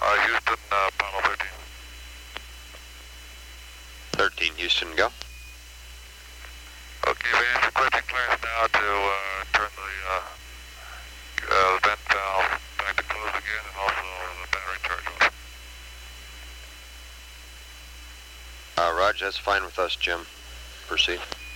Houston, Apollo 13. 13, Houston, go. Okay, Vance, requesting clearance now to turn the vent valve back to close again and also the battery charge off. Roger, that's fine with us, Jim. Proceed.